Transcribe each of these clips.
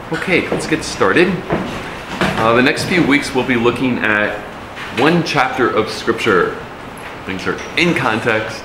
Okay, let's get started. The next few weeks we'll be looking at one chapter of Scripture. Things are in context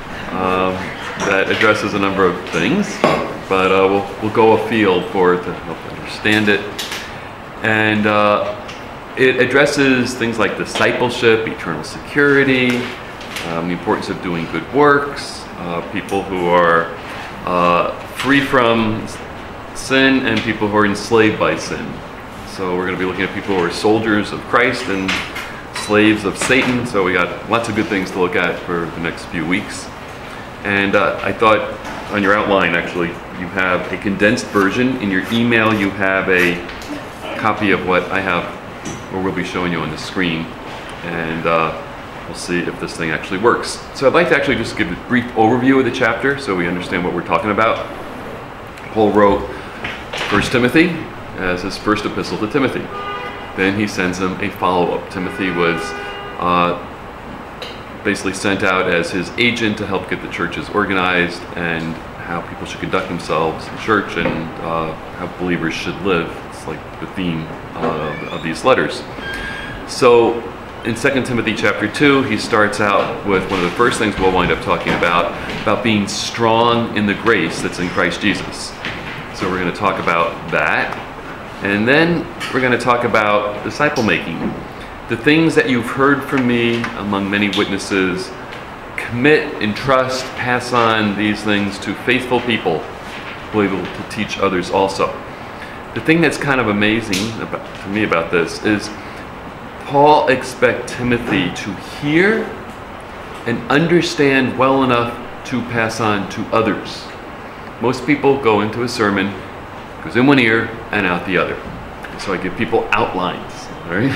that addresses a number of things, but we'll go afield for it to help understand it. And it addresses things like discipleship, eternal security, the importance of doing good works, people who are free from sin and people who are enslaved by sin. So we're going to be looking at people who are soldiers of Christ and slaves of Satan. So we got lots of good things to look at for the next few weeks. And I thought on your outline, actually, you have a condensed version. In your email, you have a copy of what I have, or we'll be showing you on the screen. And we'll see if this thing actually works. So I'd like to actually just give a brief overview of the chapter so we understand what we're talking about. Paul wrote 1 Timothy as his first epistle to Timothy. Then he sends him a follow-up. Timothy was basically sent out as his agent to help get the churches organized and how people should conduct themselves in church and how believers should live. It's like the theme of these letters. So in 2 Timothy chapter 2, he starts out with one of the first things we'll wind up talking about being strong in the grace that's in Christ Jesus. So we're going to talk about that. And then we're going to talk about disciple making. The things that you've heard from me among many witnesses, commit, entrust, pass on these things to faithful people who are able to teach others also. The thing that's kind of amazing to me about this is Paul expects Timothy to hear and understand well enough to pass on to others. Most people go into a sermon, goes in one ear and out the other. So I give people outlines, all right?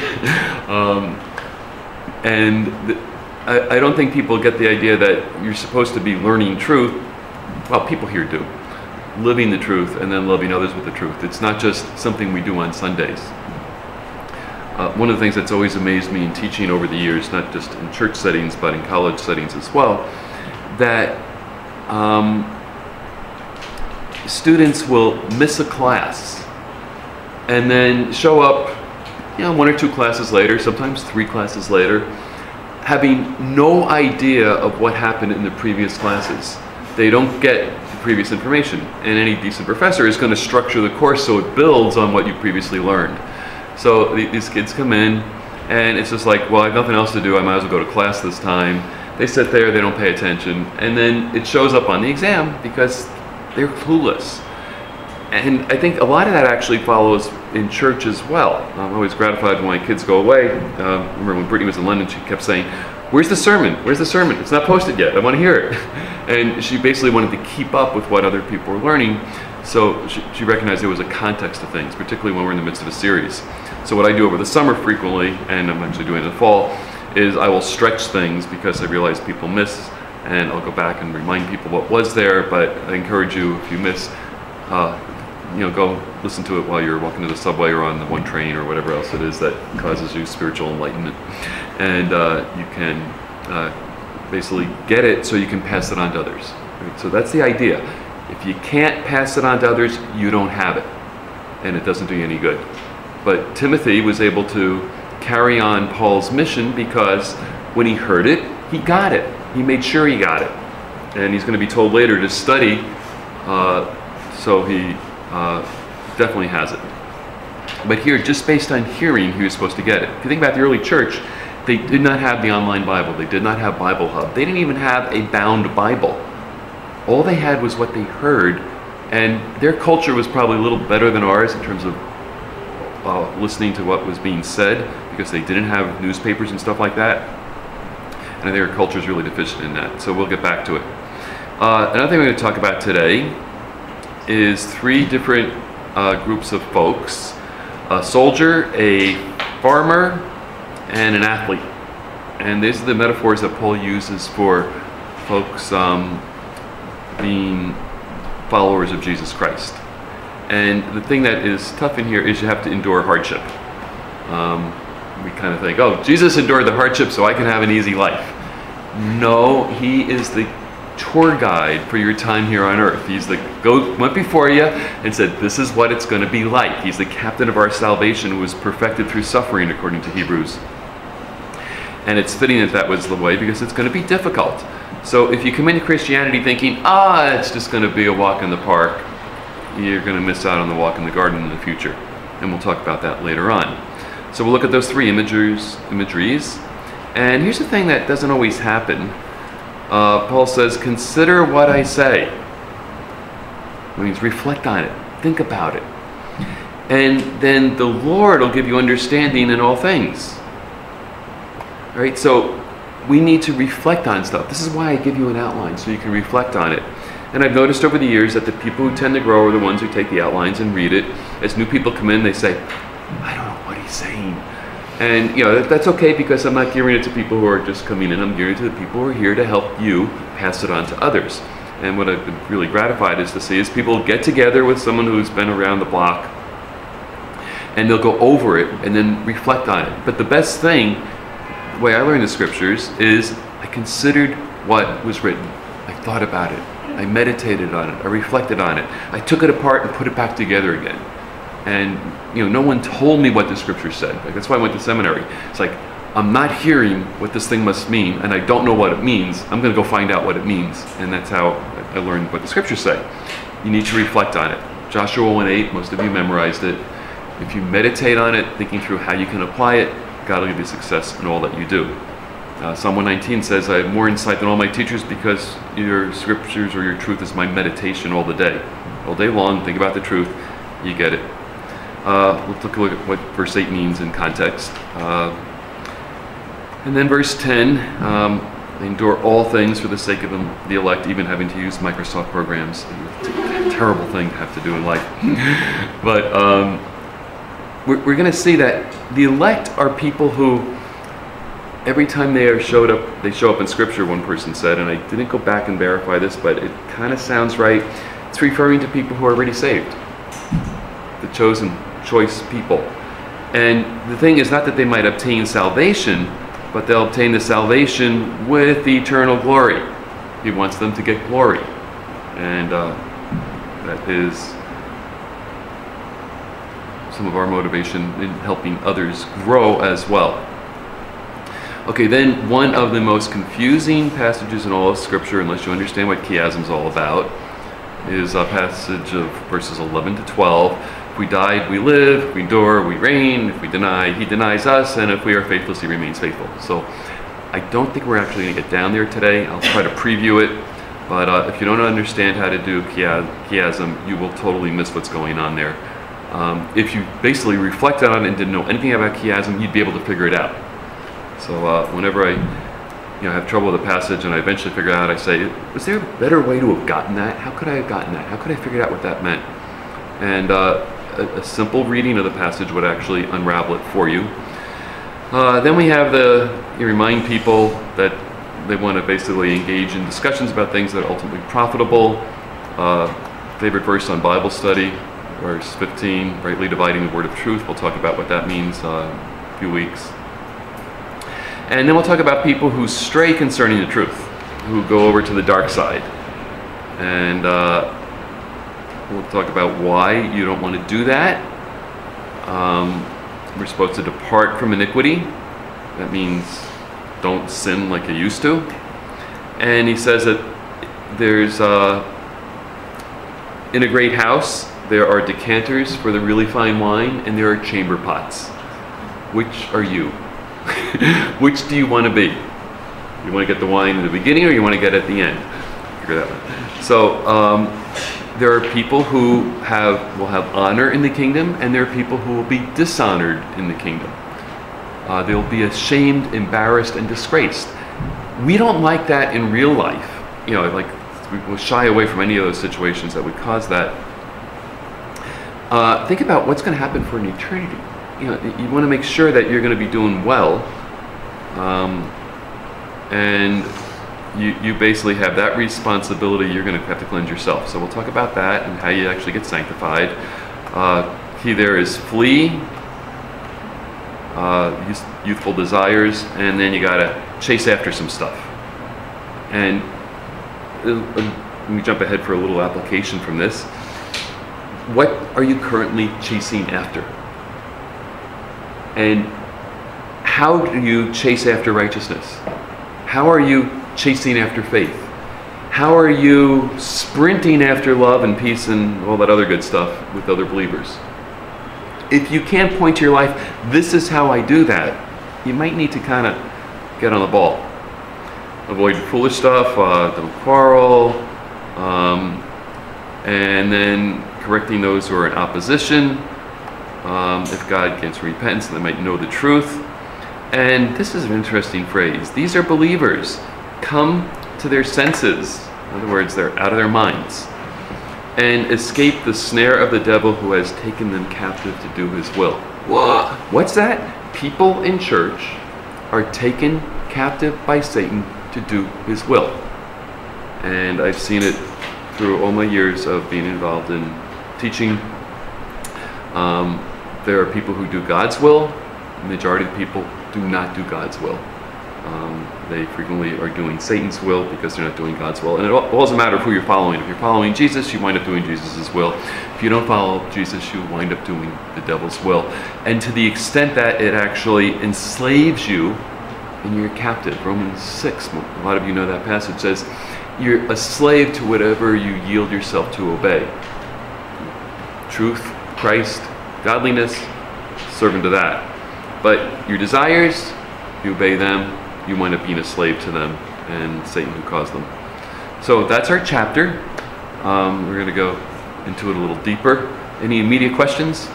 I don't think people get the idea that you're supposed to be learning truth. Well, people here do. Living the truth and then loving others with the truth. It's not just something we do on Sundays. One of the things that's always amazed me in teaching over the years, not just in church settings, but in college settings as well, that students will miss a class and then show up, one or two classes later, sometimes 3 classes later, having no idea of what happened in the previous classes. They don't get the previous information, and any decent professor is going to structure the course so it builds on what you previously learned. So these kids come in, and it's just like, well, I have nothing else to do, I might as well go to class this time. They sit there, they don't pay attention, and then it shows up on the exam because they're clueless. And I think a lot of that actually follows in church as well. I'm always gratified when my kids go away. Remember when Brittany was in London, she kept saying, "Where's the sermon? Where's the sermon? It's not posted yet. I want to hear it." And she basically wanted to keep up with what other people were learning. So she recognized there was a context to things, particularly when we're in the midst of a series. So what I do over the summer frequently, and I'm actually doing it in the fall, is I will stretch things because I realize people miss, and I'll go back and remind people what was there. But I encourage you, if you miss, go listen to it while you're walking to the subway or on the one train or whatever else it is that causes you spiritual enlightenment. And you can basically get it so you can pass it on to others. Right? So that's the idea. If you can't pass it on to others, you don't have it, and it doesn't do you any good. But Timothy was able to carry on Paul's mission because when he heard it, he got it. He made sure he got it. And he's going to be told later to study, so he definitely has it. But here, just based on hearing, he was supposed to get it. If you think about the early church, they did not have the online Bible. They did not have Bible Hub. They didn't even have a bound Bible. All they had was what they heard, and their culture was probably a little better than ours in terms of listening to what was being said, because they didn't have newspapers and stuff like that. And I think our culture is really deficient in that. So we'll get back to it. Another thing we're going to talk about today is 3 different groups of folks: a soldier, a farmer, and an athlete. And these are the metaphors that Paul uses for folks being followers of Jesus Christ. And the thing that is tough in here is you have to endure hardship. We kind of think, oh, Jesus endured the hardship so I can have an easy life. No, he is the tour guide for your time here on earth. He's the went before you and said, this is what it's going to be like. He's the captain of our salvation who was perfected through suffering, according to Hebrews. And it's fitting that that was the way, because it's going to be difficult. So if you come into Christianity thinking, it's just going to be a walk in the park, you're going to miss out on the walk in the garden in the future. And we'll talk about that later on. So we'll look at those three imageries. And here's the thing that doesn't always happen. Paul says, consider what I say. It means reflect on it. Think about it. And then the Lord will give you understanding in all things. All right, so we need to reflect on stuff. This is why I give you an outline, so you can reflect on it. And I've noticed over the years that the people who tend to grow are the ones who take the outlines and read it. As new people come in, they say, I don't know what he's saying. And that's okay, because I'm not gearing it to people who are just coming in. I'm gearing it to the people who are here to help you pass it on to others. And what I've been really gratified is to see is people get together with someone who's been around the block, and they'll go over it and then reflect on it. But the best thing, the way I learned the scriptures, is I considered what was written. I thought about it. I meditated on it. I reflected on it. I took it apart and put it back together again. And no one told me what the scripture said. Like, that's why I went to seminary. It's like, I'm not hearing what this thing must mean, and I don't know what it means. I'm going to go find out what it means. And that's how I learned what the scriptures say. You need to reflect on it. Joshua 1:8, most of you memorized it. If you meditate on it, thinking through how you can apply it, God will give you success in all that you do. Psalm 119 says, I have more insight than all my teachers, because your scriptures or your truth is my meditation all the day. All day long, think about the truth, you get it. Let's look at what verse 8 means in context. And then verse 10, they endure all things for the sake of the elect, even having to use Microsoft programs. It's a terrible thing to have to do in life. But we're going to see that the elect are people who, every time they show up in Scripture, one person said, and I didn't go back and verify this, but it kind of sounds right. It's referring to people who are already saved, the choice people. And the thing is not that they might obtain salvation, but they'll obtain the salvation with eternal glory. He wants them to get glory. And that is some of our motivation in helping others grow as well. Okay, then one of the most confusing passages in all of Scripture, unless you understand what chiasm is all about, is a passage of verses 11 to 12. If we died, we live. If we endure, we reign. If we deny, he denies us. And if we are faithless, he remains faithful. So I don't think we're actually going to get down there today. I'll try to preview it. But if you don't understand how to do chiasm, you will totally miss what's going on there. If you basically reflected on it and didn't know anything about chiasm, you'd be able to figure it out. So whenever I have trouble with a passage and I eventually figure it out, I say, was there a better way to have gotten that? How could I have gotten that? How could I figure out what that meant? And a simple reading of the passage would actually unravel it for you. Then we have you remind people that they want to basically engage in discussions about things that are ultimately profitable. Favorite verse on Bible study, verse 15, rightly dividing the word of truth. We'll talk about what that means in a few weeks. And then we'll talk about people who stray concerning the truth, who go over to the dark side. And we'll talk about why you don't want to do that. We're supposed to depart from iniquity. That means don't sin like you used to. And he says that there's, in a great house, there are decanters for the really fine wine, and there are chamber pots. Which are you? Which do you want to be? You want to get the wine in the beginning, or you want to get it at the end? Figure that out. So there are people who will have honor in the kingdom, and there are people who will be dishonored in the kingdom. They'll be ashamed, embarrassed, and disgraced. We don't like that in real life. We'll shy away from any of those situations that would cause that. Think about what's going to happen for an eternity. You want to make sure that you're going to be doing well, and you basically have that responsibility. You're going to have to cleanse yourself. So we'll talk about that and how you actually get sanctified. Key there is flee youthful desires, and then you got to chase after some stuff. And let me jump ahead for a little application from this. What are you currently chasing after? And how do you chase after righteousness? How are you chasing after faith? How are you sprinting after love and peace and all that other good stuff with other believers? If you can't point to your life, this is how I do that, you might need to kind of get on the ball. Avoid foolish stuff, don't quarrel, and then correcting those who are in opposition. If God gives repentance, they might know the truth. And this is an interesting phrase. These are believers. Come to their senses. In other words, they're out of their minds. And escape the snare of the devil who has taken them captive to do his will. What's that? People in church are taken captive by Satan to do his will. And I've seen it through all my years of being involved in teaching. There are people who do God's will. The majority of people do not do God's will. They frequently are doing Satan's will because they're not doing God's will. And it all doesn't matter who you're following. If you're following Jesus, you wind up doing Jesus' will. If you don't follow Jesus, you wind up doing the devil's will. And to the extent that it actually enslaves you, and you're captive. Romans 6, a lot of you know that passage, says you're a slave to whatever you yield yourself to obey. Truth, Christ, godliness, servant to that. But your desires, you obey them, you wind up being a slave to them and Satan who caused them. So that's our chapter. We're going to go into it a little deeper. Any immediate questions?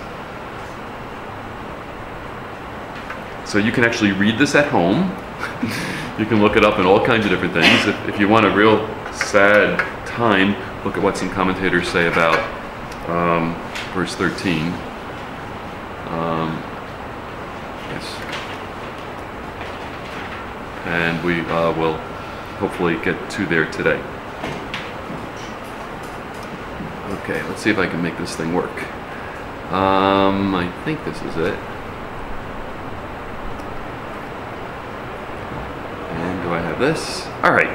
So you can actually read this at home. You can look it up in all kinds of different things. If you want a real sad time, look at what some commentators say about verse 13. Yes. And we will hopefully get to there today. Okay, let's see if I can make this thing work. I think this is it. And do I have this? All right.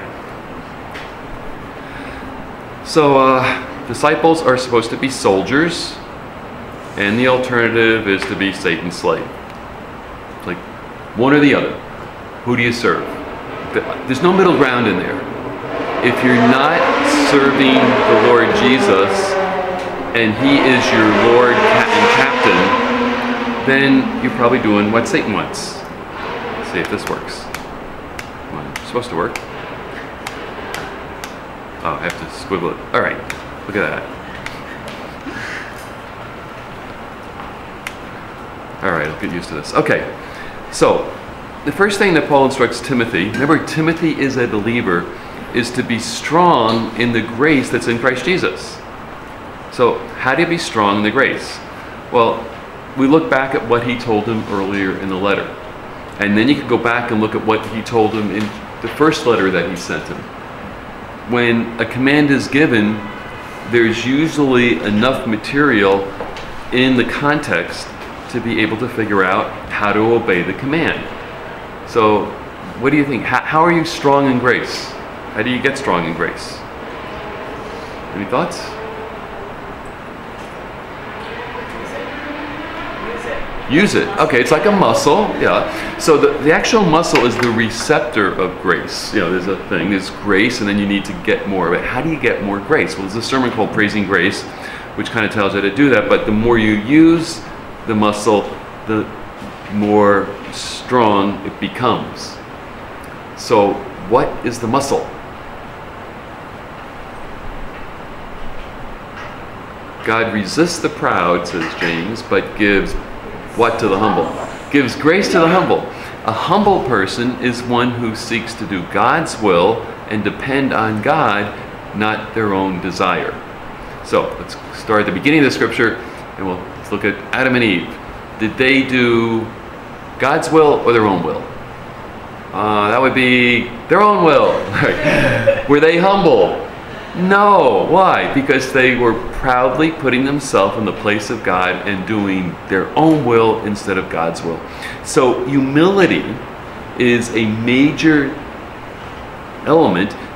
So disciples are supposed to be soldiers, and the alternative is to be Satan's slave. Like one or the other. Who do you serve? There's no middle ground in there. If you're not serving the Lord Jesus and he is your Lord and captain, then you're probably doing what Satan wants. Let's see if this works. Come on, it's supposed to work. Oh, I have to squiggle it. All right, look at that. All right, I'll get used to this. Okay, so the first thing that Paul instructs Timothy, remember Timothy is a believer, is to be strong in the grace that's in Christ Jesus. So how do you be strong in the grace? Well, we look back at what he told him earlier in the letter. And then you can go back and look at what he told him in the first letter that he sent him. When a command is given, there's usually enough material in the context to be able to figure out how to obey the command. So, what do you think? How are you strong in grace? How do you get strong in grace? Any thoughts? Use it. Okay, it's like a muscle. Yeah. So the actual muscle is the receptor of grace. You know, there's a thing, there's grace, and then you need to get more of it. How do you get more grace? Well, there's a sermon called Praising Grace, which kind of tells you how to do that. But the more you use the muscle, the more strong it becomes. So what is the muscle? God resists the proud, says James, but gives what to the humble? Gives grace to the humble. A humble person is one who seeks to do God's will and depend on God, not their own desire. So let's start at the beginning of the scripture and let's look at Adam and Eve. Did they do God's will or their own will? That would be their own will. Were they humble? No. Why? Because they were proudly putting themselves in the place of God and doing their own will instead of God's will. So humility is a major element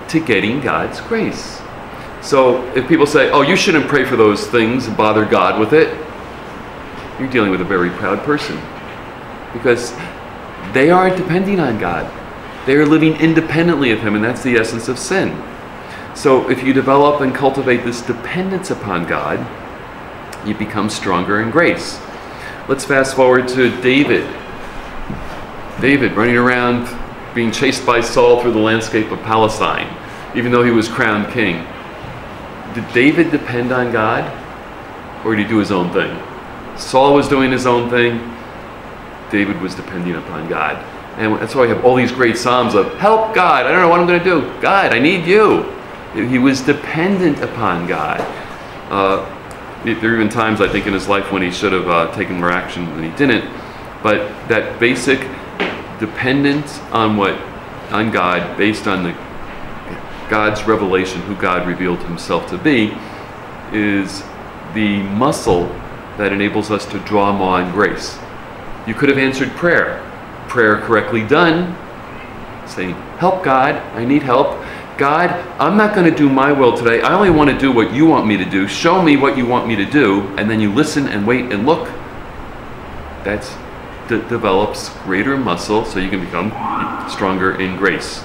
to getting God's grace. So if people say, oh, you shouldn't pray for those things and bother God with it, you're dealing with a very proud person, because they aren't depending on God. They are living independently of Him, and that's the essence of sin. So if you develop and cultivate this dependence upon God, you become stronger in grace. Let's fast forward to David. David running around being chased by Saul through the landscape of Palestine, even though he was crowned king. Did David depend on God, or did he do his own thing? Saul was doing his own thing. David was depending upon God. And that's why we have all these great psalms of, help God, I don't know what I'm going to do. God, I need you. He was dependent upon God. There are even times, I think, in his life when he should have taken more action and he didn't. But that basic dependence on God, based on God's revelation, who God revealed Himself to be, is the muscle that enables us to draw more on grace. You could have answered prayer correctly done, saying, help God, I need help. God, I'm not going to do my will today. I only want to do what you want me to do. Show me what you want me to do. And then you listen and wait and look. That develops greater muscle, so you can become stronger in grace.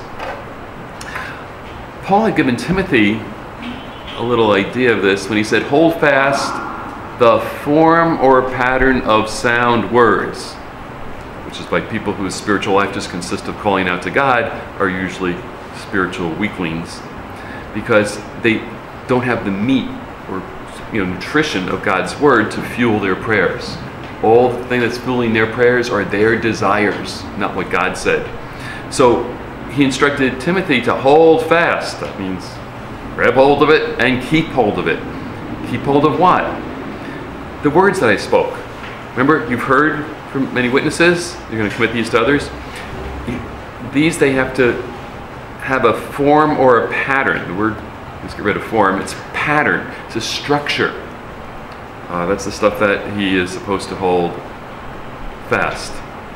Paul had given Timothy a little idea of this when he said, hold fast the form or pattern of sound words, which is by people whose spiritual life just consists of calling out to God, are usually spiritual weaklings, because they don't have the meat or nutrition of God's word to fuel their prayers. All the thing that's fueling their prayers are their desires, not what God said. So he instructed Timothy to hold fast. That means grab hold of it and keep hold of it. Keep hold of what? The words that I spoke. Remember, you've heard from many witnesses. You're going to commit these to others. These, they have to have a form or a pattern. The word, let's get rid of form. It's pattern. It's a structure. That's the stuff that he is supposed to hold fast.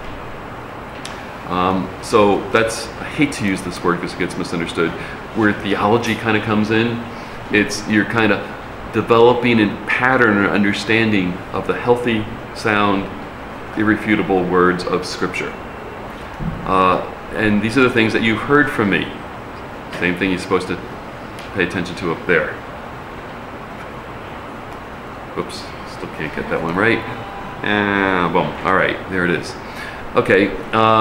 So that's, I hate to use this word because it gets misunderstood, where theology kind of comes in. You're kind of developing a pattern or understanding of the healthy, sound, irrefutable words of Scripture. And these are the things that you've heard from me. Same thing you're supposed to pay attention to up there. Oops, still can't get that one right. Boom. All right, there it is. Okay.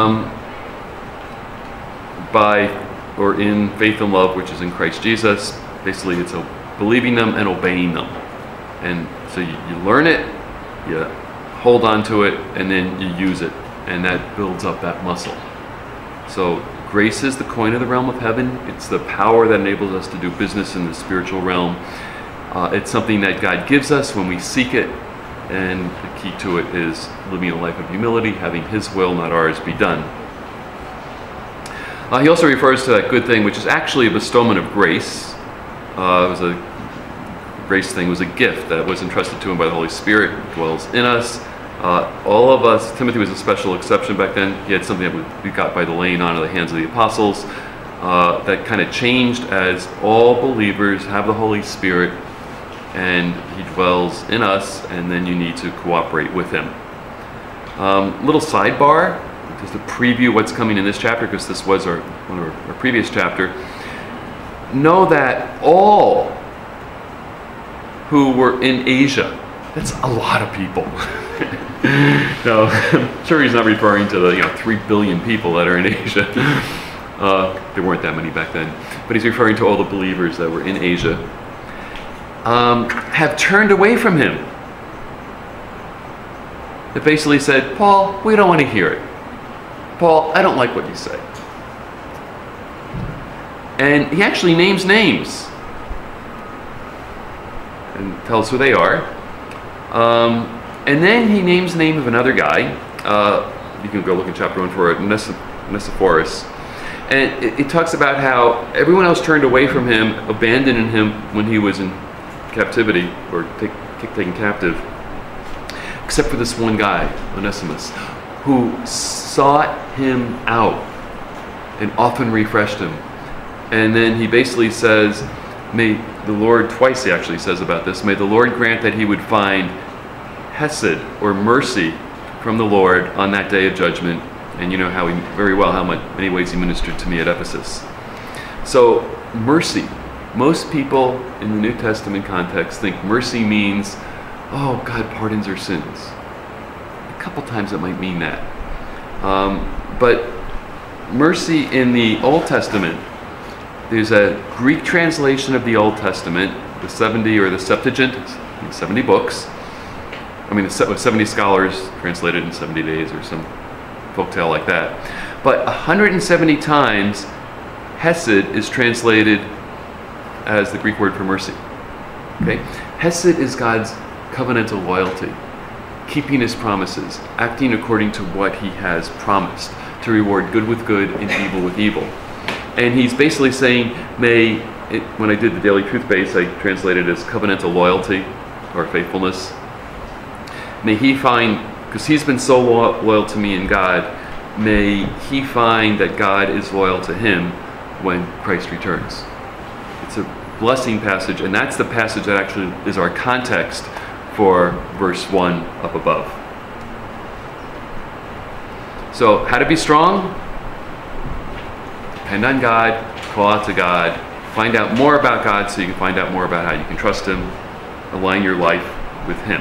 By or in faith and love, which is in Christ Jesus. Basically, it's believing them and obeying them. And so you learn it, you hold on to it, and then you use it. And that builds up that muscle. So grace is the coin of the realm of heaven. It's the power that enables us to do business in the spiritual realm. It's something that God gives us when we seek it, and the key to it is living a life of humility, having His will, not ours, be done. He also refers to that good thing, which is actually a bestowment of grace. It was a grace thing, was a gift that was entrusted to him by the Holy Spirit, dwells in us. All of us, Timothy was a special exception back then. He had something that we got by the laying on of the hands of the apostles. That kind of changed as all believers have the Holy Spirit, and He dwells in us, and then you need to cooperate with Him. Little sidebar, just to preview what's coming in this chapter, because this was one of our previous chapter. Know that all who were in Asia, that's a lot of people. No, I'm sure he's not referring to the 3 billion people that are in Asia. There weren't that many back then. But he's referring to all the believers that were in Asia. Have turned away from him. It basically said, Paul, we don't want to hear it. Paul, I don't like what you say. And he actually names names and tells who they are. And then he names the name of another guy. You can go look in chapter 1 for it, Onesiphorus. And it talks about how everyone else turned away from him, abandoning him when he was in captivity or taken captive, except for this one guy, Onesimus, who sought him out and often refreshed him. And then he basically says, may the Lord, twice he actually says about this, may the Lord grant that he would find hesed, or mercy, from the Lord on that day of judgment. And you know how very well how many ways he ministered to me at Ephesus. So mercy. Most people in the New Testament context think mercy means, oh, God pardons our sins. A couple times it might mean that. But mercy in the Old Testament, there's a Greek translation of the Old Testament, the 70 or the Septuagint, 70 books. I mean, 70 scholars translated in 70 days or some folktale like that. But 170 times, hesed is translated as the Greek word for mercy. Okay? Hesed is God's covenantal loyalty, keeping his promises, acting according to what he has promised, to reward good with good and evil with evil. And he's basically saying, when I did the Daily Truth Base, I translated it as covenantal loyalty or faithfulness. May he find, because he's been so loyal to me in God, may he find that God is loyal to him when Christ returns. It's a blessing passage, and that's the passage that actually is our context for verse 1 up above. So, how to be strong? Depend on God, call out to God, find out more about God so you can find out more about how you can trust him, align your life with him.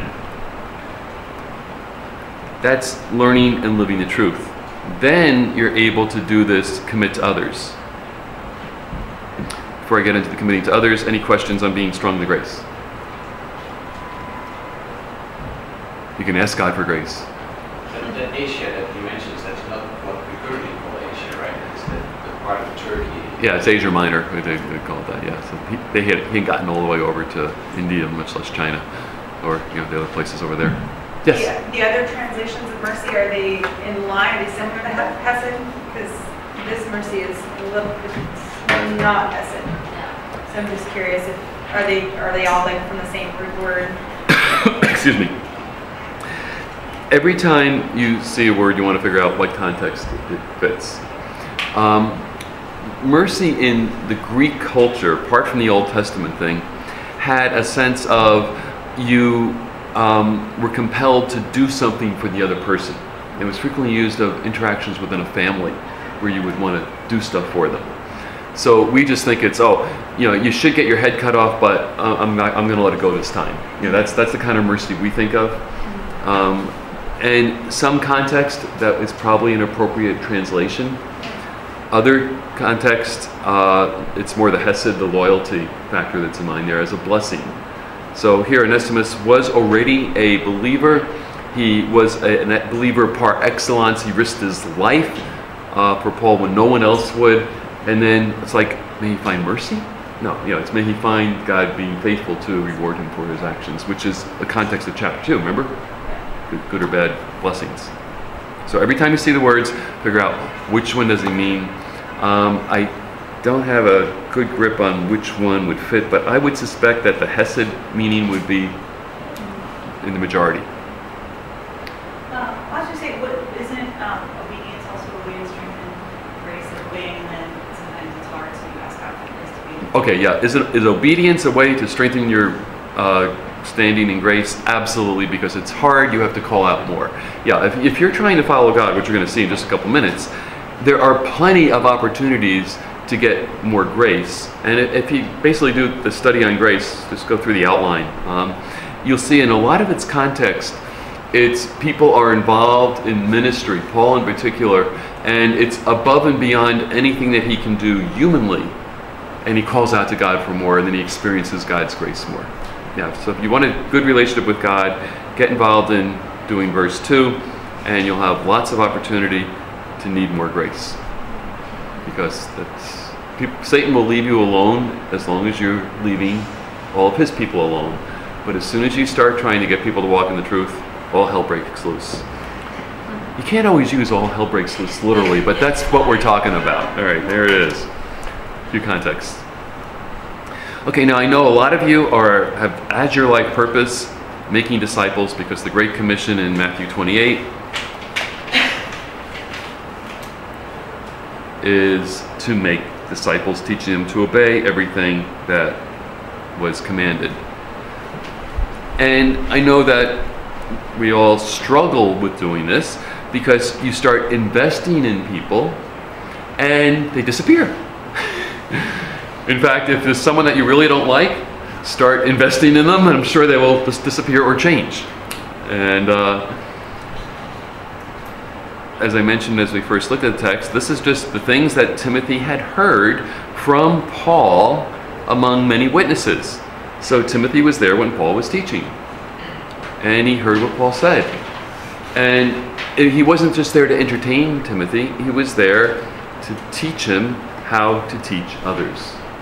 That's learning and living the truth. Then you're able to do this, commit to others. Before I get into the committing to others, any questions on being strong in the grace? You can ask God for grace. The Asia that you mentioned, that's not what we currently call Asia, right? It's the part of Turkey. Yeah, it's Asia Minor. They call it that. Yeah. So he hadn't gotten all the way over to India, much less China, or the other places over there. Yes. The other translations of mercy, are they in line? Are they similar to hesed? Because this mercy is a little bit not hesed. So I'm just curious if are they all like from the same root word? Excuse me. Every time you see a word, you want to figure out what context it fits. Mercy in the Greek culture, apart from the Old Testament thing, had a sense of you were compelled to do something for the other person. It was frequently used of interactions within a family where you would want to do stuff for them. So we just think it's, you should get your head cut off, but I'm going to let it go this time. That's the kind of mercy we think of. And some context, that is probably an appropriate translation. Other context, it's more the hesed, the loyalty factor that's in mind there as a blessing. So here Onesimus was already a believer. He was a believer par excellence. He risked his life for Paul when no one else would. And then it's like, may he find mercy? No, it's may he find God being faithful to reward him for his actions, which is the context of chapter 2, remember? Good or bad blessings. So every time you see the words, figure out which one does he mean. I don't have a good grip on which one would fit, but I would suspect that the hesed meaning would be in the majority. I was just saying, isn't obedience also a way to strengthen grace and obeying, and then sometimes it's hard, so you ask God for grace to be. Okay, yeah. Is obedience a way to strengthen your standing in grace? Absolutely, because it's hard. You have to call out more. Yeah, if you're trying to follow God, which you're going to see in just a couple minutes, there are plenty of opportunities to get more grace. And if you basically do the study on grace, just go through the outline, you'll see in a lot of its context, it's people are involved in ministry, Paul in particular, and it's above and beyond anything that he can do humanly. And he calls out to God for more, and then he experiences God's grace more. Yeah, so if you want a good relationship with God, get involved in doing verse 2, and you'll have lots of opportunity to need more grace. Because Satan will leave you alone as long as you're leaving all of his people alone. But as soon as you start trying to get people to walk in the truth, all hell breaks loose. You can't always use all hell breaks loose literally, but that's what we're talking about. All right, there it is. A few contexts. Okay, now I know a lot of you have as your life purpose making disciples, because the Great Commission in Matthew 28 is to make disciples, teaching them to obey everything that was commanded. And I know that we all struggle with doing this because you start investing in people and they disappear. In fact, if there's someone that you really don't like, start investing in them and I'm sure they will just disappear or change. And as I mentioned as we first looked at the text, this is just the things that Timothy had heard from Paul among many witnesses. So Timothy was there when Paul was teaching, and he heard what Paul said. And he wasn't just there to entertain Timothy, he was there to teach him how to teach others.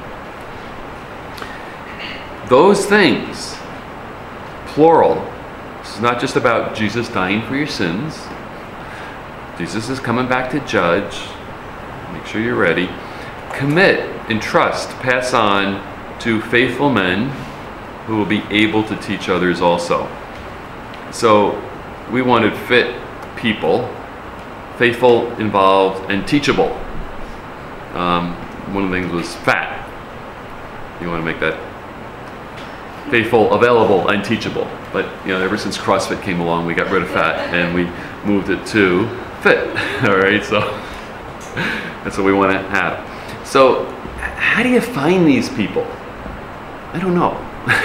Those things, plural, this is not just about Jesus dying for your sins. Jesus is coming back to judge. Make sure you're ready. Commit, entrust, pass on to faithful men who will be able to teach others also. So we wanted fit people, faithful, involved, and teachable. One of the things was fat. You want to make that faithful, available, and teachable. But ever since CrossFit came along, we got rid of fat and we moved it to fit. All right, so that's what we want to have. So how do you find these people? I don't know.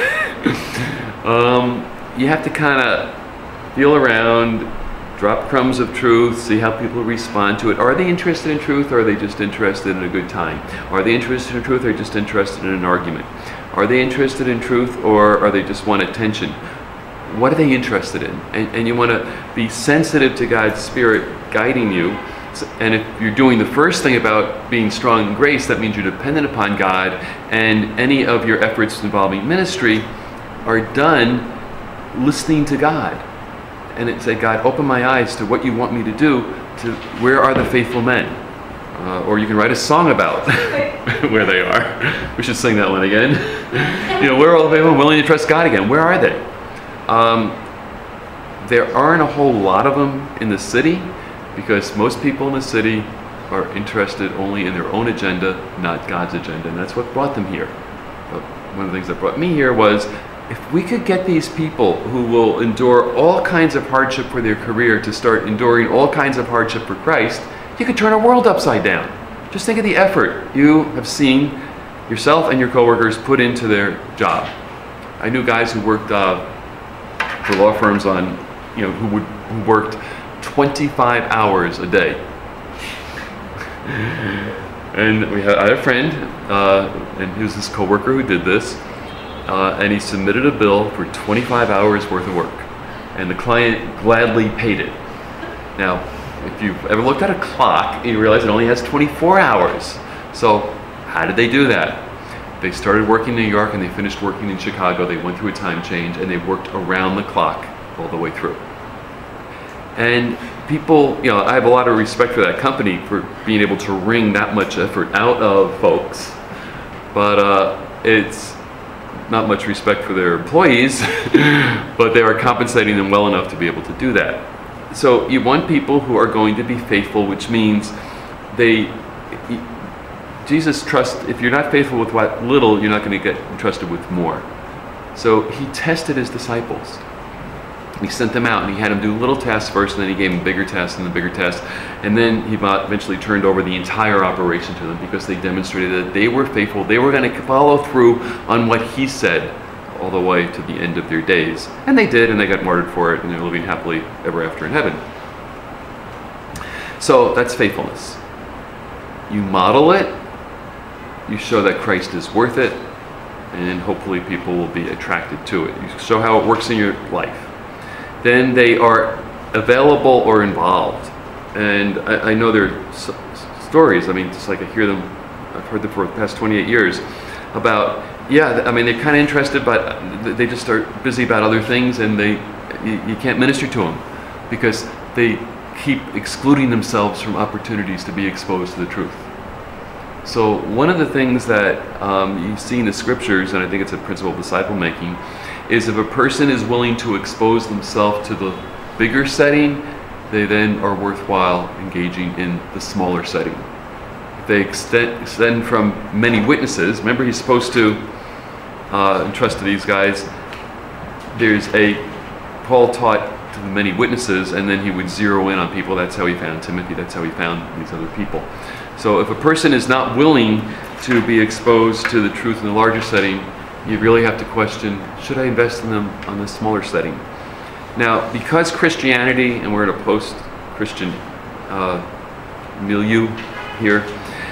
You have to kind of feel around, drop crumbs of truth, see how people respond to it. Are they interested in truth, or are they just interested in a good time? Are they interested in truth, or are they just interested in an argument? Are they interested in truth, or are they just want attention? What are they interested in? And you want to be sensitive to God's Spirit guiding you. And if you're doing the first thing about being strong in grace, that means you're dependent upon God, and any of your efforts involving ministry are done listening to God. And it said, God, open my eyes to what you want me to do, to where are the faithful men? Or you can write a song about where they are. We should sing that one again. Where are all the people willing to trust God again? Where are they? There aren't a whole lot of them in the city, because most people in the city are interested only in their own agenda, not God's agenda, and that's what brought them here. But one of the things that brought me here was, if we could get these people who will endure all kinds of hardship for their career to start enduring all kinds of hardship for Christ, you could turn a world upside down. Just think of the effort you have seen yourself and your coworkers put into their job. I knew guys who worked for law firms on, who worked 25 hours a day. And I had a friend, and he was this coworker who did this, and he submitted a bill for 25 hours worth of work, and the client gladly paid it. Now, if you've ever looked at a clock, you realize it only has 24 hours. So how did they do that? They started working in New York and they finished working in Chicago. They went through a time change and they worked around the clock all the way through. And people, I have a lot of respect for that company for being able to wring that much effort out of folks, but it's not much respect for their employees, but they are compensating them well enough to be able to do that. So you want people who are going to be faithful, which means Jesus trusts, if you're not faithful with what little, you're not going to get entrusted with more. So he tested his disciples. He sent them out and he had them do little tasks first, and then he gave them bigger tasks and the bigger tasks. And then he eventually turned over the entire operation to them, because they demonstrated that they were faithful. They were going to follow through on what he said all the way to the end of their days. And they did, and they got martyred for it, and they're living happily ever after in heaven. So that's faithfulness. You model it, you show that Christ is worth it, and hopefully people will be attracted to it. You show how it works in your life. Then they are available or involved. And I know there are stories, just like I hear them, I've heard them for the past 28 years, about, they're kind of interested, but they just are busy about other things, and you can't minister to them because they keep excluding themselves from opportunities to be exposed to the truth. So one of the things that you see in the scriptures, and I think it's a principle of disciple making, is if a person is willing to expose themselves to the bigger setting, they then are worthwhile engaging in the smaller setting. If they extend from many witnesses. Remember, he's supposed to entrust to these guys. Paul taught to the many witnesses, and then he would zero in on people. That's how he found Timothy. That's how he found these other people. So if a person is not willing to be exposed to the truth in the larger setting, you really have to question, should I invest in them on the smaller setting? Now, because Christianity, and we're in a post-Christian milieu here,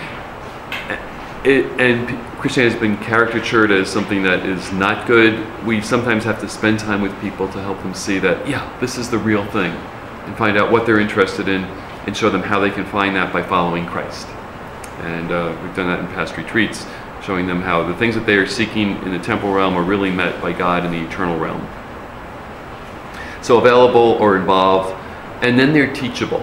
and Christianity has been caricatured as something that is not good, we sometimes have to spend time with people to help them see that, yeah, this is the real thing, and find out what they're interested in, and show them how they can find that by following Christ. And we've done that in past retreats, showing them how the things that they are seeking in the temporal realm are really met by God in the eternal realm. So available or involved, and then they're teachable.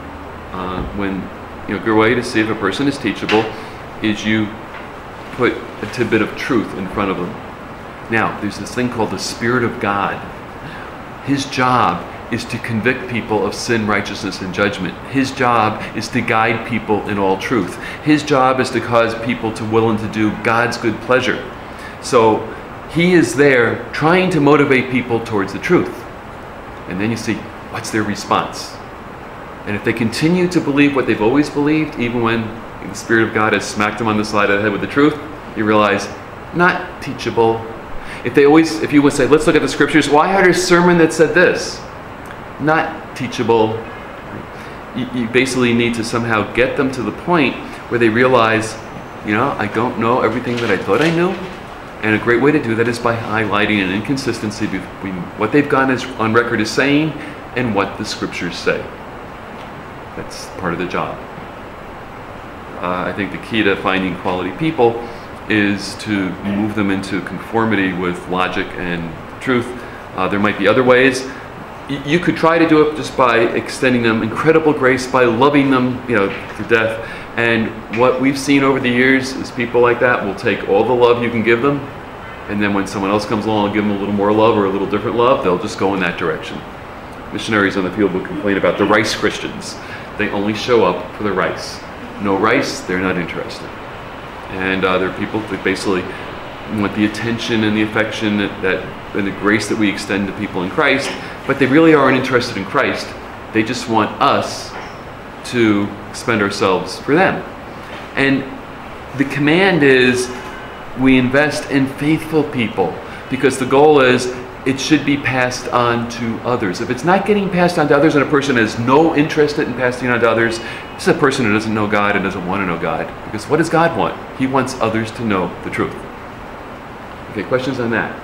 A good way to see if a person is teachable is you put a tidbit of truth in front of them. Now, there's this thing called the Spirit of God. His job is to convict people of sin, righteousness, and judgment. His job is to guide people in all truth. His job is to cause people to will and to do God's good pleasure. So he is there trying to motivate people towards the truth. And then you see, what's their response? And if they continue to believe what they've always believed, even when the Spirit of God has smacked them on the side of the head with the truth, you realize, not teachable. If you would say, let's look at the scriptures, why had a sermon that said this? Not teachable. You basically need to somehow get them to the point where they realize, I don't know everything that I thought I knew. And a great way to do that is by highlighting an inconsistency between what they've gone on record as saying and what the scriptures say. That's part of the job. I think the key to finding quality people is to move them into conformity with logic and truth. There might be other ways. You could try to do it just by extending them incredible grace, by loving them, to death. And what we've seen over the years is people like that will take all the love you can give them, and then when someone else comes along and give them a little more love or a little different love, they'll just go in that direction. Missionaries on the field will complain about the rice Christians. They only show up for the rice. No rice, they're not interested. And there are people that basically want the attention and the affection and the grace that we extend to people in Christ, but they really aren't interested in Christ. They just want us to spend ourselves for them. And the command is we invest in faithful people, because the goal is it should be passed on to others. If it's not getting passed on to others and a person has no interest in passing on to others, this is a person who doesn't know God and doesn't want to know God. Because what does God want? He wants others to know the truth. Okay, questions on that?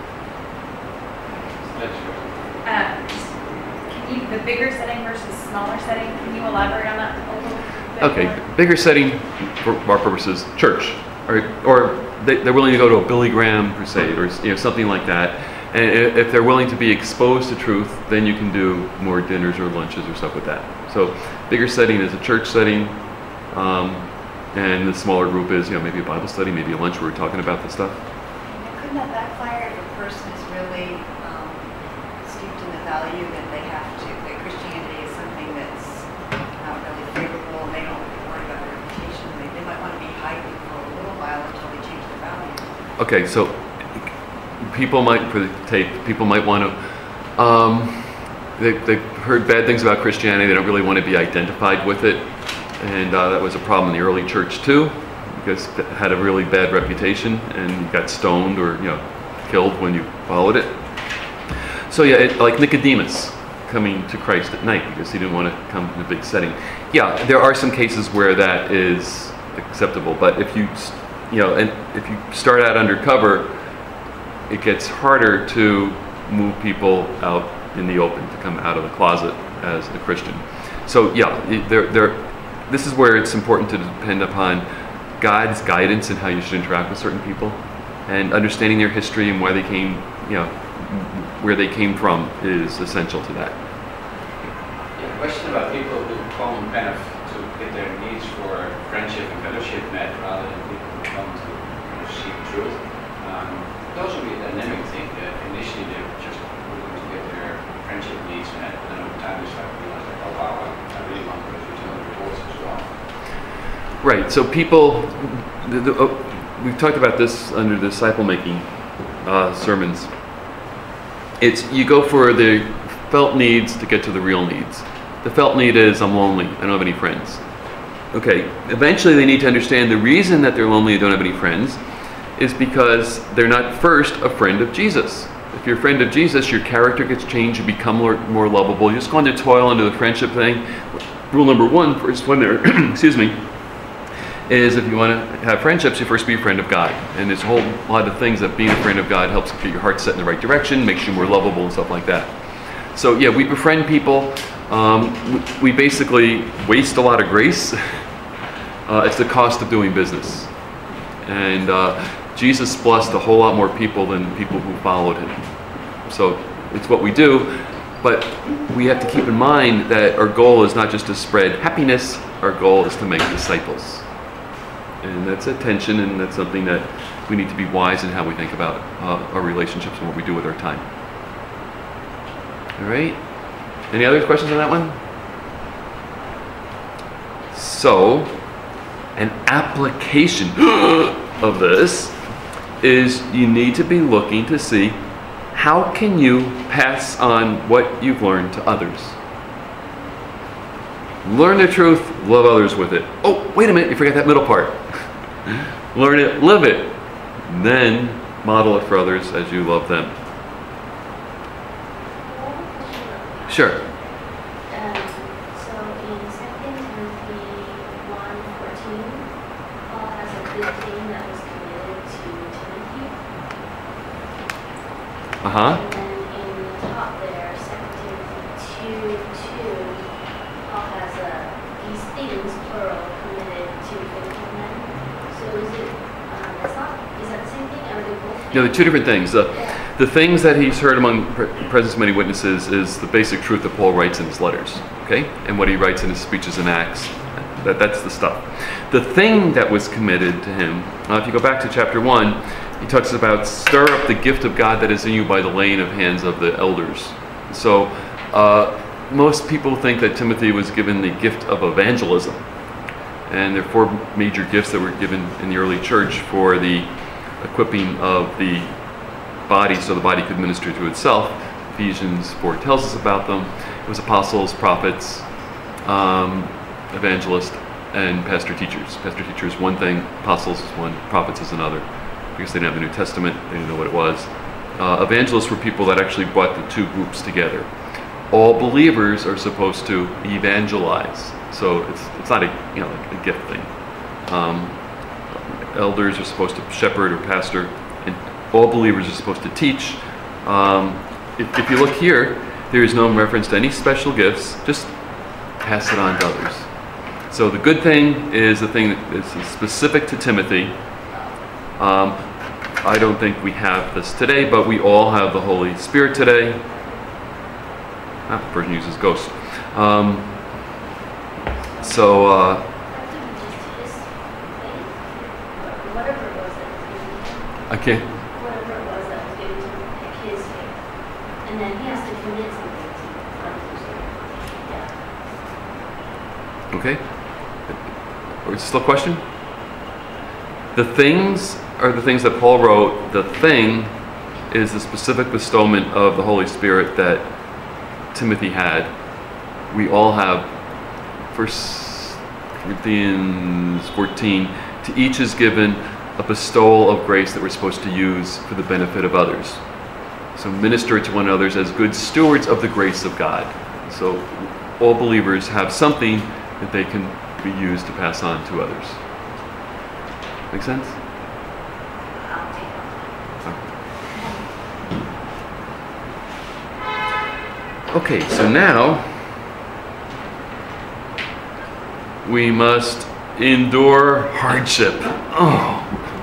The bigger setting versus smaller setting, can you elaborate on that a little bit more? Okay, bigger setting for our purposes, church, or they're willing to go to a Billy Graham crusade or something like that. And if they're willing to be exposed to truth, then you can do more dinners or lunches or stuff with that. So bigger setting is a church setting, and the smaller group is maybe a Bible study, maybe a lunch where we're talking about this stuff. Couldn't that backfire if a person is really steeped in the value that they have to, that Christianity is something that's not really favorable, and they don't worry about their reputation, they might want to be hiding for a little while until they change their value. Okay, so people might want to, they've heard bad things about Christianity, they don't really want to be identified with it, and that was a problem in the early church too, because it had a really bad reputation, and you got stoned or killed when you followed it. So like Nicodemus coming to Christ at night because he didn't want to come in a big setting. Yeah, there are some cases where that is acceptable, but if you start out undercover, it gets harder to move people out in the open, to come out of the closet as a Christian. So this is where it's important to depend upon God's guidance in how you should interact with certain people, and understanding their history and why they came, where they came from is essential to that. Yeah, question about people who come kind of to get their needs for friendship and fellowship met rather than people who come to seek truth. It also be a dynamic thing that initially they're just looking to get their friendship needs met, and then over time they start to realize oh wow, I really want to return rewards as well. Right. So people, we've talked about this under the disciple making sermons. It's you go for the felt needs to get to the real needs. The felt need is I'm lonely. I don't have any friends. Okay. Eventually, they need to understand the reason that they're lonely and don't have any friends is because they're not first a friend of Jesus. If you're a friend of Jesus, your character gets changed. You become more lovable. You just go into toil into the friendship thing. Rule number one, first when they're excuse me, is if you want to have friendships, you first be a friend of God. And there's a whole lot of things that being a friend of God helps get your heart set in the right direction, makes you more lovable and stuff like that. So yeah, we befriend people. We basically waste a lot of grace. It's the cost of doing business. And Jesus blessed a whole lot more people than people who followed him. So it's what we do, but we have to keep in mind that our goal is not just to spread happiness, our goal is to make disciples. And that's a tension, and that's something that we need to be wise in how we think about our relationships and what we do with our time. All right? Any other questions on that one? So, an application of this is you need to be looking to see how can you pass on what you've learned to others. Learn the truth, love others with it. Oh, wait a minute, you forgot that middle part. Learn it, live it, then model it for others as you love them. Sure. So in 2 Timothy 1:14, Paul has a good thing that was committed to Timothy. Uh-huh. And then in the top there, 2 Timothy 2:2, Paul has these things, plural, committed to faithful men. So is it, is that the same thing? Are they both? No, they're two different things. The things that he's heard among presence of many witnesses is the basic truth that Paul writes in his letters, okay? And what he writes in his speeches and Acts. That's the stuff. The thing that was committed to him, if you go back to chapter 1, he talks about stir up the gift of God that is in you by the laying of hands of the elders. So most people think that Timothy was given the gift of evangelism. And there are 4 major gifts that were given in the early church for the equipping of the body so the body could minister to itself. Ephesians 4 tells us about them. It was apostles, prophets, evangelists, and pastor teachers. Pastor teachers one thing, apostles is one, prophets is another. Because they didn't have the New Testament, they didn't know what it was. Evangelists were people that actually brought the two groups together. All believers are supposed to evangelize. So it's not a gift thing. Elders are supposed to shepherd or pastor, and all believers are supposed to teach. If you look here, there is no reference to any special gifts. Just pass it on to others. So the good thing is the thing that is specific to Timothy. I don't think we have this today, but we all have the Holy Spirit today. That person uses ghost. Whatever it was that was given to him. Okay. Whatever it was that was given to him, like his faith. And then he has to commit something to others. Yeah. Okay. Or is this still a question? The things are the things that Paul wrote. The thing is the specific bestowment of the Holy Spirit that Timothy had. We all have. 1 Corinthians 14, to each is given a bestowal of grace that we're supposed to use for the benefit of others. So minister to one another as good stewards of the grace of God. So all believers have something that they can be used to pass on to others. Make sense? I'll take it. Okay, so now we must endure hardship. Oh,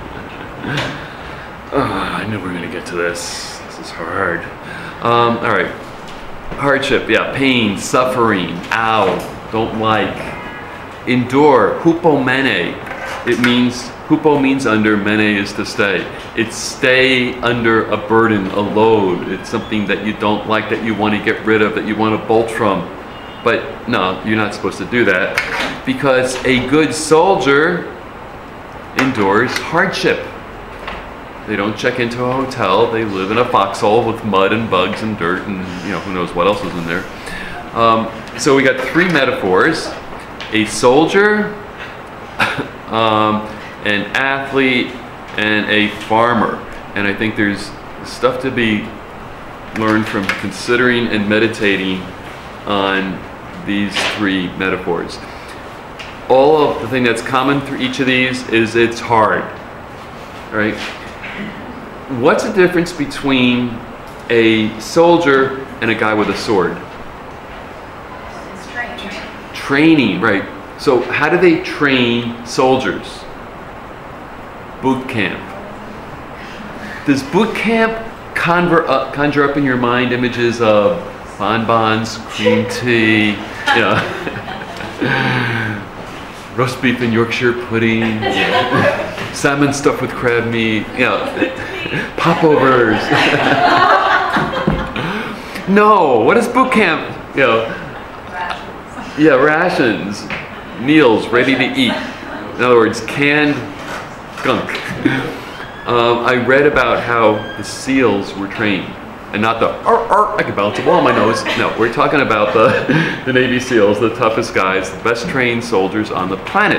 I knew we were going to get to this. This is hard. All right. Hardship, yeah, pain, suffering, ow, don't like. Endure, hupomene. It means, hupo means under, mene is to stay. It's stay under a burden, a load. It's something that you don't like, that you want to get rid of, that you want to bolt from. But no, you're not supposed to do that, because a good soldier endures hardship. They don't check into a hotel. They live in a foxhole with mud and bugs and dirt and who knows what else is in there. So we got three metaphors: a soldier, an athlete, and a farmer. And I think there's stuff to be learned from considering and meditating on these three metaphors. All of the thing that's common through each of these is it's hard, right? What's the difference between a soldier and a guy with a sword? It's training. Training, right. So how do they train soldiers? Boot camp. Does boot camp conjure up in your mind images of bonbons, cream tea, roast beef and Yorkshire pudding, salmon stuffed with crab meat, popovers? No, what is boot camp? Rations. Yeah, rations, meals ready to eat. In other words, canned gunk. I read about how the SEALs were trained, and not the I can balance a wall on my nose. No, we're talking about the Navy SEALs, the toughest guys, the best trained soldiers on the planet.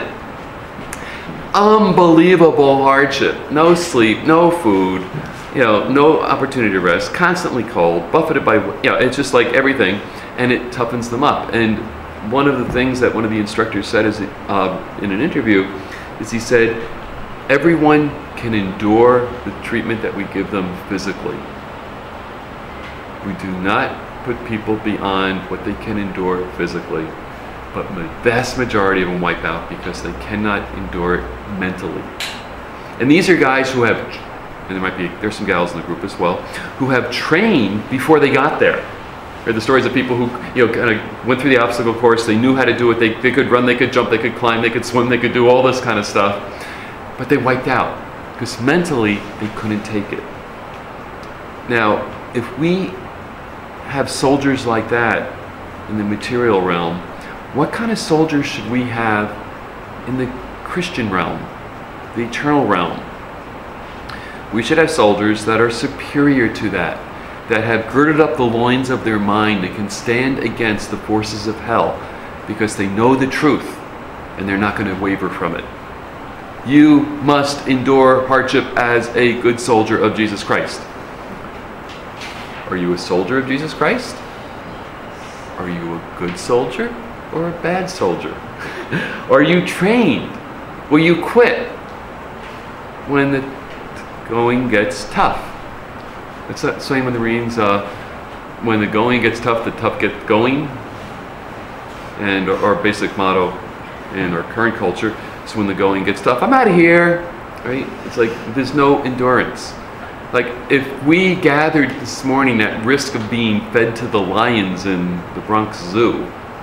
Unbelievable hardship. No sleep, no food, no opportunity to rest, constantly cold, buffeted by, it's just like everything, and it toughens them up. And one of the things that one of the instructors said is, in an interview, is he said, everyone can endure the treatment that we give them physically. We do not put people beyond what they can endure physically, but the vast majority of them wipe out because they cannot endure it mentally. And these are guys who have, and there's some gals in the group as well, who have trained before they got there. Or the stories of people who kind of went through the obstacle course. They knew how to do it. They could run, they could jump, they could climb, they could swim, they could do all this kind of stuff, but they wiped out because mentally they couldn't take it. Now, if we have soldiers like that in the material realm, what kind of soldiers should we have in the Christian realm, the eternal realm? We should have soldiers that are superior to that have girded up the loins of their mind and can stand against the forces of hell because they know the truth and they're not going to waver from it. You must endure hardship as a good soldier of Jesus Christ. Are you a soldier of Jesus Christ? Are you a good soldier or a bad soldier? Are you trained? Will you quit when the going gets tough? It's that same with the Marines. When the going gets tough, the tough get going. And our basic motto in our current culture is when the going gets tough, I'm out of here, right? It's like there's no endurance. Like if we gathered this morning at risk of being fed to the lions in the Bronx Zoo,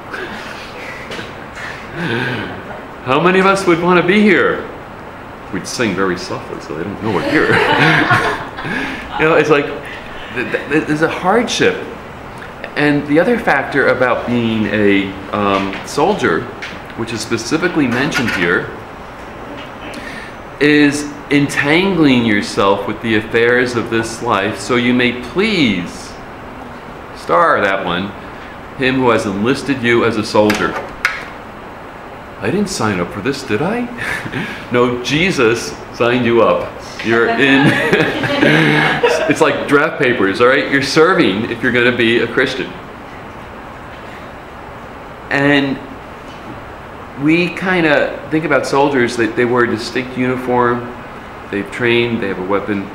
how many of us would want to be here? We'd sing very softly so they don't know we're here. It's like there's a hardship. And the other factor about being a soldier, which is specifically mentioned here, is entangling yourself with the affairs of this life so you may please, star that one, him who has enlisted you as a soldier. I didn't sign up for this, did I? No, Jesus signed you up. You're in. It's like draft papers, all right? You're serving if you're going to be a Christian. And we kind of think about soldiers that they wear a distinct uniform, they've trained, they have a weapon.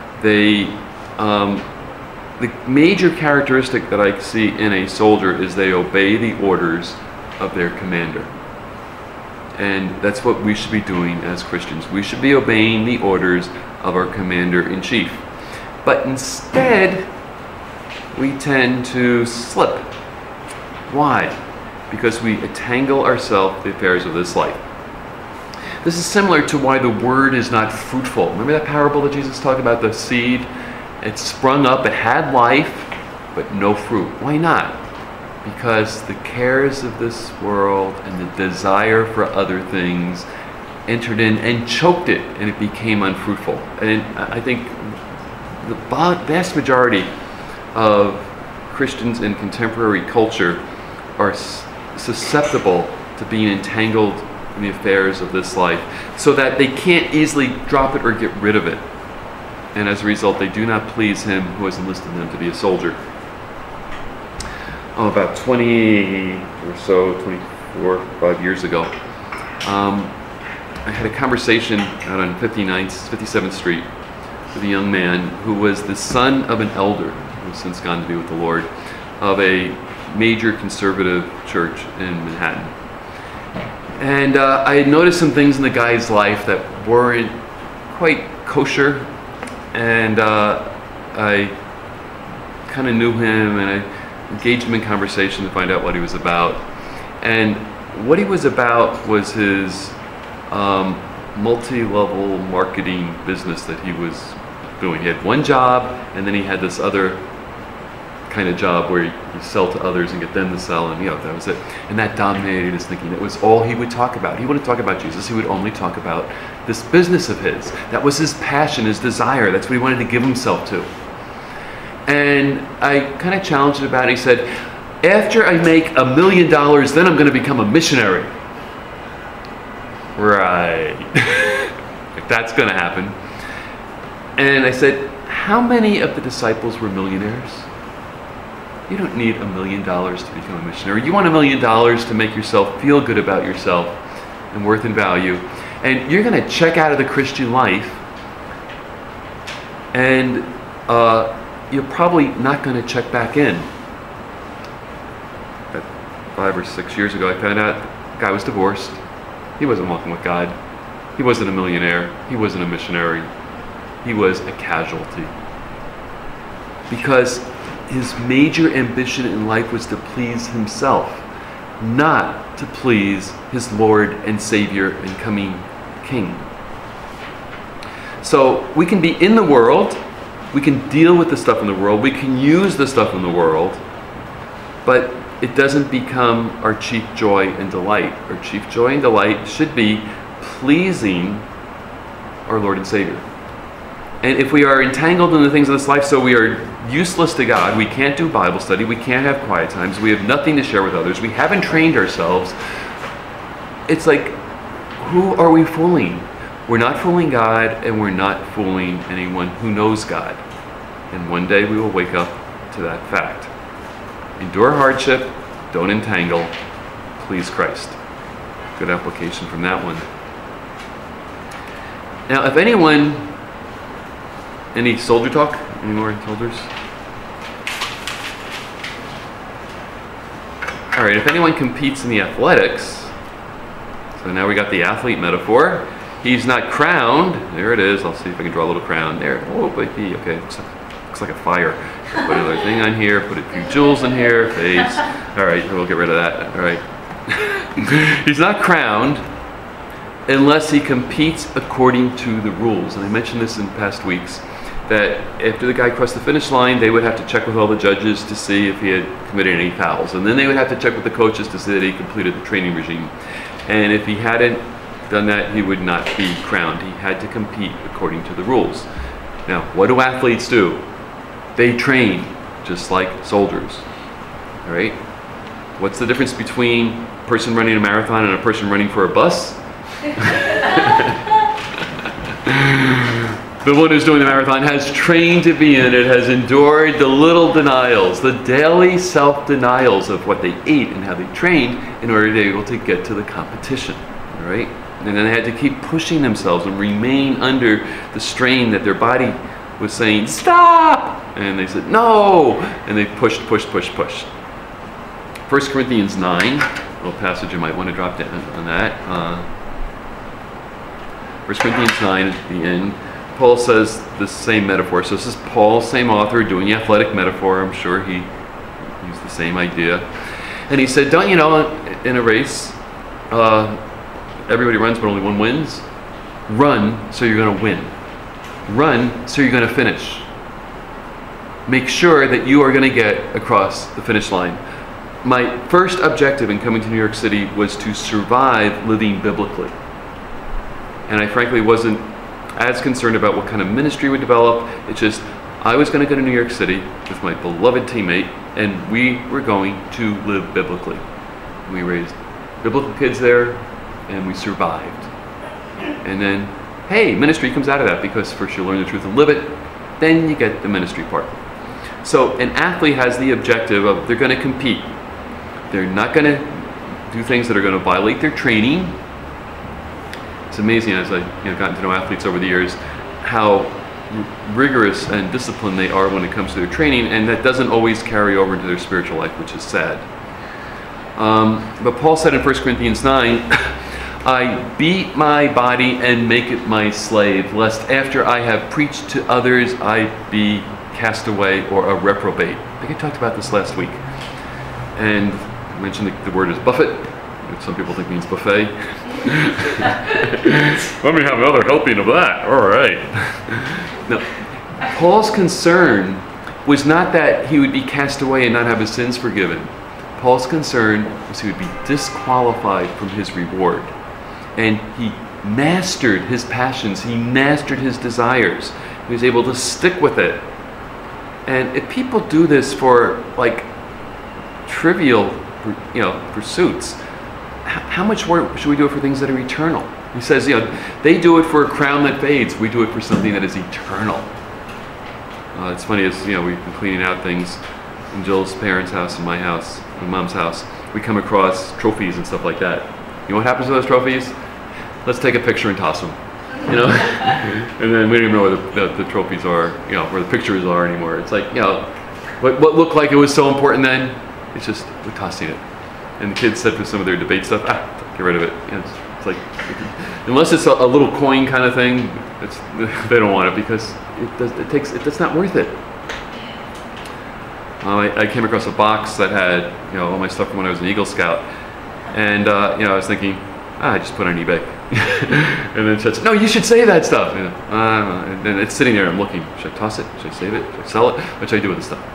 The major characteristic that I see in a soldier is they obey the orders of their commander. And that's what we should be doing as Christians. We should be obeying the orders of our commander-in-chief. But instead, we tend to slip. Why? Because we entangle ourselves with the affairs of this life. This is similar to why the word is not fruitful. Remember that parable that Jesus talked about, the seed? It sprung up, it had life, but no fruit. Why not? because the cares of this world and the desire for other things entered in and choked it, and it became unfruitful. And I think the vast majority of Christians in contemporary culture are susceptible to being entangled in the affairs of this life, so that they can't easily drop it or get rid of it. And as a result, they do not please Him who has enlisted them to be a soldier. About 20 or so, 24, 5 years ago, I had a conversation out on 57th Street with a young man who was the son of an elder, who has since gone to be with the Lord, of a major conservative church in Manhattan. And I had noticed some things in the guy's life that weren't quite kosher, and I kind of knew him, and I engaged him in conversation to find out what he was about. And what he was about was his multi-level marketing business that he was doing. He had one job, and then he had this other kind of job where you sell to others and get them to sell, and that was it. And that dominated his thinking. That was all he would talk about. He wouldn't talk about Jesus. He would only talk about this business of his. That was his passion, his desire. That's what he wanted to give himself to. And I kind of challenged him about it. He said, after I make $1 million, then I'm going to become a missionary. Right. If that's going to happen. And I said, how many of the disciples were millionaires? You don't need $1 million to become a missionary. You want $1 million to make yourself feel good about yourself and worth and value. And you're going to check out of the Christian life, and you're probably not going to check back in. 5 or 6 years ago, I found out the guy was divorced. He wasn't walking with God. He wasn't a millionaire. He wasn't a missionary. He was a casualty. Because his major ambition in life was to please himself, not to please his Lord and Savior and coming King. So we can be in the world, we can deal with the stuff in the world, we can use the stuff in the world, but it doesn't become our chief joy and delight. Our chief joy and delight should be pleasing our Lord and Savior. And if we are entangled in the things of this life, so we are useless to God, we can't do Bible study, we can't have quiet times, we have nothing to share with others, we haven't trained ourselves, it's like, who are we fooling? We're not fooling God, and we're not fooling anyone who knows God. And one day we will wake up to that fact. Endure hardship, don't entangle, please Christ. Good application from that one. Now, if anyone, any soldier talk? Any more soldiers? All right, if anyone competes in the athletics, so now we got the athlete metaphor. He's not crowned. There it is. I'll see if I can draw a little crown there. Oh, baby. Okay, looks like a fire. Put another thing on here. Put a few jewels in here. Fades. All right, we'll get rid of that. All right. He's not crowned unless he competes according to the rules. And I mentioned this in past weeks, that after the guy crossed the finish line, they would have to check with all the judges to see if he had committed any fouls. And then they would have to check with the coaches to see that he completed the training regime. And if he hadn't done that, he would not be crowned. He had to compete according to the rules. Now, what do athletes do? They train just like soldiers. All right? What's the difference between a person running a marathon and a person running for a bus? The one who's doing the marathon has trained to be in it, has endured the little denials, the daily self-denials of what they ate and how they trained in order to be able to get to the competition. All right? And then they had to keep pushing themselves and remain under the strain that their body was saying, stop! And they said, no! And they pushed. 1 Corinthians 9, a little passage you might want to drop down on that. 1 Corinthians 9 at the end, Paul says the same metaphor. So this is Paul, same author, doing the athletic metaphor. I'm sure he used the same idea. And he said, don't you know, in a race, everybody runs but only one wins? Run so you're going to win. Run so you're going to finish. Make sure that you are going to get across the finish line. my first objective in coming to New York City was to survive living biblically. And I frankly wasn't as concerned about what kind of ministry would develop. It's just, I was going to go to New York City with my beloved teammate, and we were going to live biblically. We raised biblical kids there, and we survived. And then, hey, ministry comes out of that, because first you learn the truth and live it, then you get the ministry part. So an athlete has the objective of, they're going to compete. They're not going to do things that are going to violate their training. It's amazing, as I've gotten to know athletes over the years, how rigorous and disciplined they are when it comes to their training, and that doesn't always carry over into their spiritual life, which is sad. But Paul said in 1 Corinthians 9, I beat my body and make it my slave, lest after I have preached to others I be cast away or a reprobate. I think I talked about this last week. And I mentioned the word is buffet, which some people think means buffet. Let me have another helping of that. All right. Now, Paul's concern was not that he would be cast away and not have his sins forgiven. Paul's concern was he would be disqualified from his reward. And he mastered his passions. He mastered his desires. He was able to stick with it. And if people do this for like trivial, pursuits, how much more should we do it for things that are eternal? He says, they do it for a crown that fades. We do it for something that is eternal. It's funny, as we've been cleaning out things in Jill's parents' house and my house, my mom's house. We come across trophies and stuff like that. You know what happens to those trophies? Let's take a picture and toss them. And then we don't even know where the trophies are, where the pictures are anymore. It's like, what looked like it was so important then, it's just, we're tossing it. And the kids said for some of their debate stuff, get rid of it. It's like, unless it's a little coin kind of thing, they don't want it, because it's not worth it. I came across a box that had, all my stuff from when I was an Eagle Scout, and I was thinking, I just put it on eBay. And then she said, no, you should save that stuff. And then it's sitting there, I'm looking, should I toss it? Should I save it? Should I sell it? What should I do with this stuff?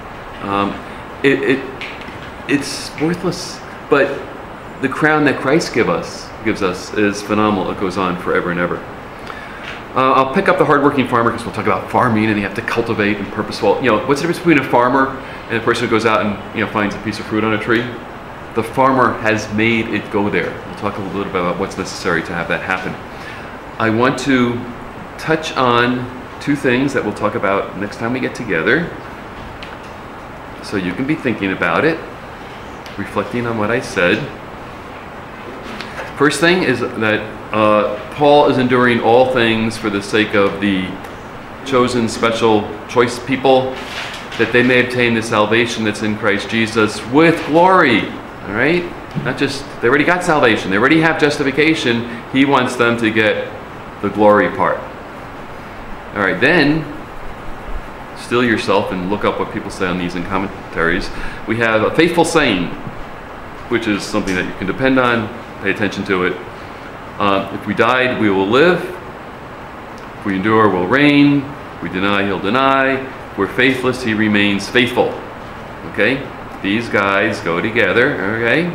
It's worthless, but the crown that Christ gives us is phenomenal. It goes on forever and ever. I'll pick up the hardworking farmer, because we'll talk about farming, and you have to cultivate and purposeful. What's the difference between a farmer and a person who goes out and finds a piece of fruit on a tree? The farmer has made it go there. We'll talk a little bit about what's necessary to have that happen. I want to touch on two things that we'll talk about next time we get together, so you can be thinking about it, reflecting on what I said. First thing is that Paul is enduring all things for the sake of the chosen, special, choice people, that they may obtain the salvation that's in Christ Jesus with glory. All right? Not just, they already got salvation. They already have justification. He wants them to get the glory part. All right, then, still yourself and look up what people say on these in commentaries. We have a faithful saying, which is something that you can depend on. Pay attention to it. If we died, we will live. If we endure, we'll reign. If we deny, he'll deny. If we're faithless, he remains faithful. Okay? These guys go together, okay?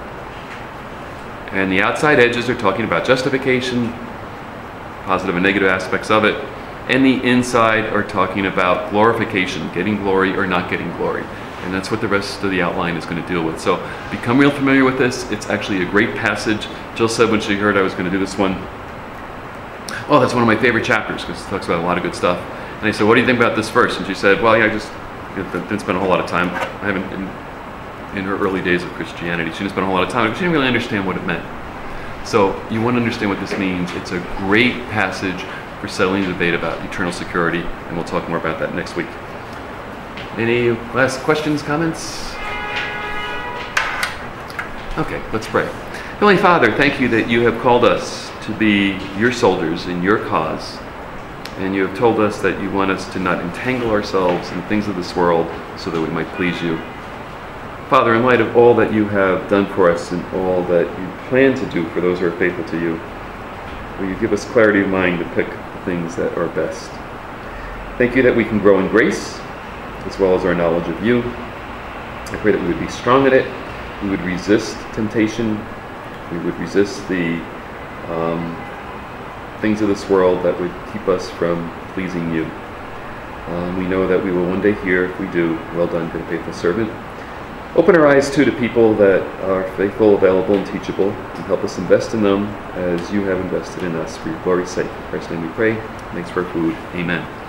And the outside edges are talking about justification, positive and negative aspects of it, and the inside are talking about glorification, getting glory or not getting glory. And that's what the rest of the outline is going to deal with. So become real familiar with this. It's actually a great passage. Jill said when she heard I was going to do this one, oh, that's one of my favorite chapters, because it talks about a lot of good stuff. And I said, what do you think about this verse? And she said, well, I just didn't spend a whole lot of time. I haven't, in her early days of Christianity, she didn't spend a whole lot of time, because she didn't really understand what it meant. So you want to understand what this means. It's a great passage for settling the debate about eternal security, and we'll talk more about that next week. Any last questions, comments? Okay, let's pray. Heavenly Father, thank you that you have called us to be your soldiers in your cause. And you have told us that you want us to not entangle ourselves in things of this world so that we might please you. Father, in light of all that you have done for us and all that you plan to do for those who are faithful to you, will you give us clarity of mind to pick the things that are best. Thank you that we can grow in grace as well as our knowledge of you. I pray that we would be strong in it, we would resist temptation, we would resist the things of this world that would keep us from pleasing you. We know that we will one day hear, if we do, well done, good and faithful servant. Open our eyes too to people that are faithful, available, and teachable, and help us invest in them as you have invested in us for your glory's sake. In Christ's name we pray. Thanks for our food. Amen.